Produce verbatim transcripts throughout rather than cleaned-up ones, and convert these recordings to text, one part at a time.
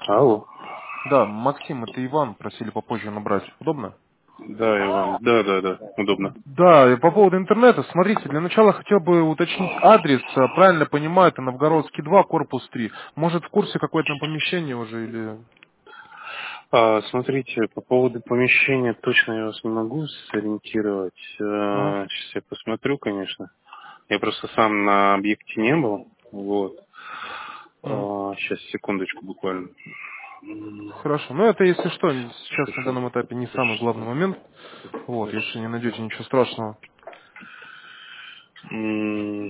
Алло. Да, Максим, это Иван, просили попозже набрать. Удобно? Да, Иван. Да, да, да. Удобно. Да, и по поводу интернета, смотрите, для начала хотел бы уточнить адрес, а, правильно понимаю, это Новгородский два, корпус три. Может, в курсе какое-то там помещение уже или... А, смотрите, по поводу помещения точно я вас не могу сориентировать. Ага. А, сейчас я посмотрю, конечно. Я просто сам на объекте не был. Вот. М, А, сейчас, секундочку буквально. Хорошо. Ну, это, если что, сейчас на Хорошо. данном этапе не самый главный момент. Вот, если не найдете ничего страшного. М,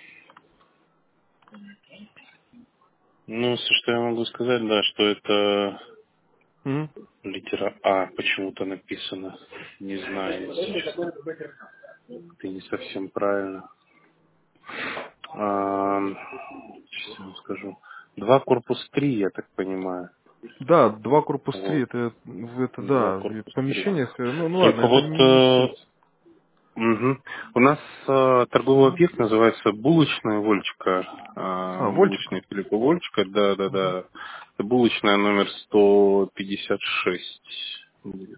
Ну, все, что я могу сказать, да, что это М, литера А почему-то написано. Не знаю, если честно. Это не совсем правильно. А, сейчас я вам скажу. Два корпус три, я так понимаю. Да, два корпус три, Вот. это, это Два да, в корпус три. помещениях, э, ну, ну ладно, Только это вот не, не э, суть. мгм. у нас э, торговый объект называется булочная Вольчика. А, Э, Вольчика. булочная Филиппа Вольчика, да, да, Мгм. да. Это булочная номер сто пятьдесят шесть будет.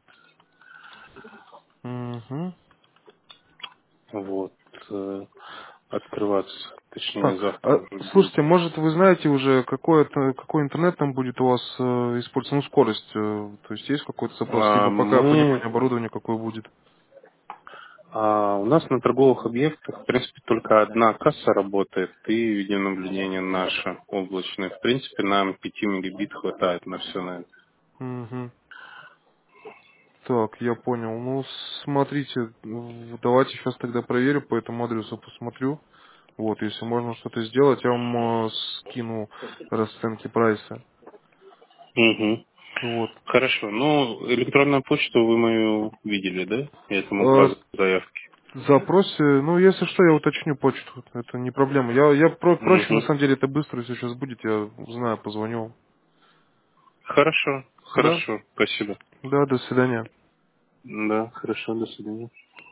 Мгм. Вот. э, Открываться. Точнее, Так, завтра а, уже будет. слушайте, может вы знаете уже, какой, это, какой интернет там будет у вас э, использоваться, ну, скорость, э, то есть есть какой-то запрос, А либо пока мы понимание оборудования какое будет? А у нас на торговых объектах, в принципе, только одна касса работает и видеонаблюдение наше облачное. В принципе, нам пяти мегабит хватает на все на это. Мгм. Так, я понял. Ну, смотрите, в- давайте сейчас тогда проверю, по этому адресу посмотрю. Вот, если можно что-то сделать, я вам э, скину расценки прайса. Угу. Вот. Хорошо. Ну, электронную почту вы мою видели, да? Я этому Э, указываю в заявке. Запросе, ну, если что, я уточню почту. Это не проблема. Я, я про- проще, на Угу. самом деле, это быстро сейчас будет. Я знаю, позвоню. Хорошо. Да? Хорошо. Спасибо. Да, до свидания. Да, хорошо. До свидания.